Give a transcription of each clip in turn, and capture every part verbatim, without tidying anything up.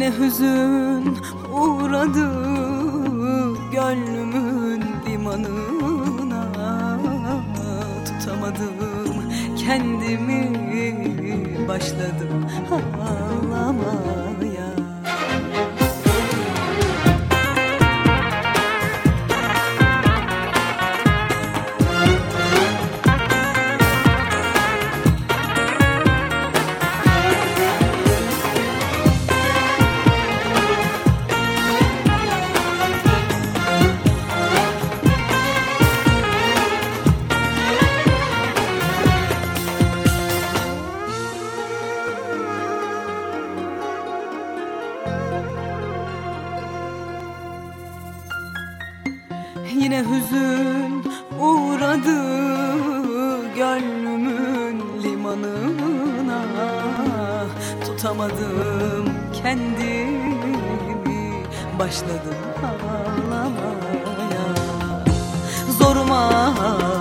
Yine hüzün uğradı gönlümün limanına. Tutamadım kendimi, başladım ağlamaya. Yine hüzün uğradı gönlümün limanına. Tutamadım kendimi, başladım ağlamaya. Zoruma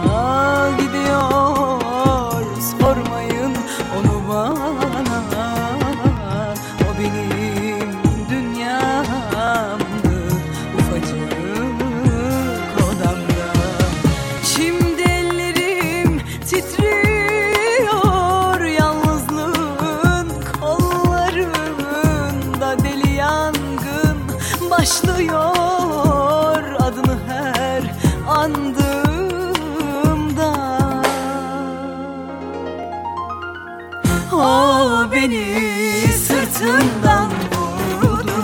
gidiyor, sormayın onu bana. O benim dünyamdı, ufacık odamda. Şimdi ellerim titriyor, yalnızlığın kollarında. Deli yangın başlıyor adını her andığımda. O beni sırtımdan vurdu,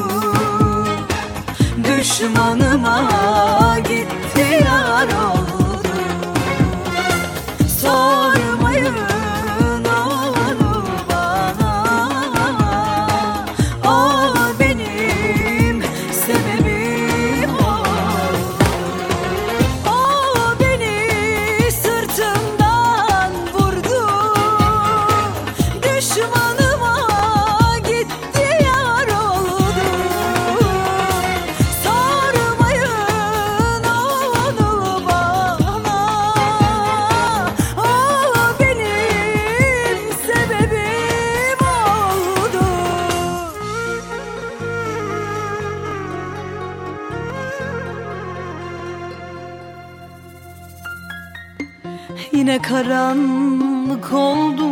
düşmanıma gitti yar oldu. Sormayın onu bana, o benim sebebim oldu. O beni sırtımdan vurdu, düşmanıma gitti yar oldu. Sormayın onu bana, o benim sebebim oldu. Yine karanlık oldu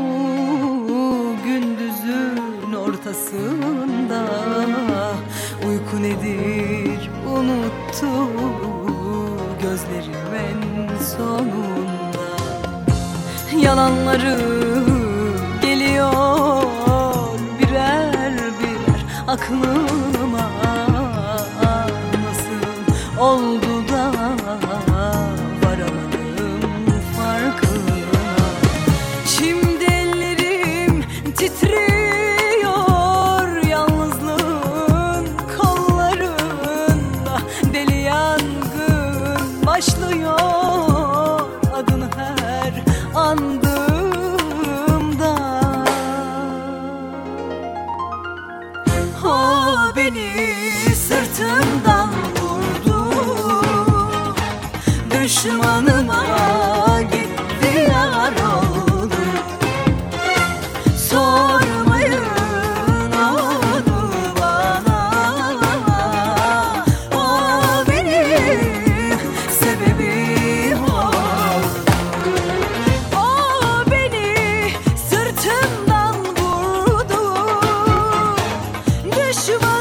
gündüzün ortasında. Uyku nedir unuttu gözlerim en sonunda. Yalanları geliyor birer birer aklıma. Nasıl oldu da varamadım farkına. Şimdi ellerim titriyor, yalnızlığın kollarında. Deli yangın başlıyor adını her andığımda. O beni sırtımdan vurdu, düşmanıma gitti yar oldu. Sormayın onu bana, o benim sebebim oldu. O beni sırtımdan vurdu, düşmanıma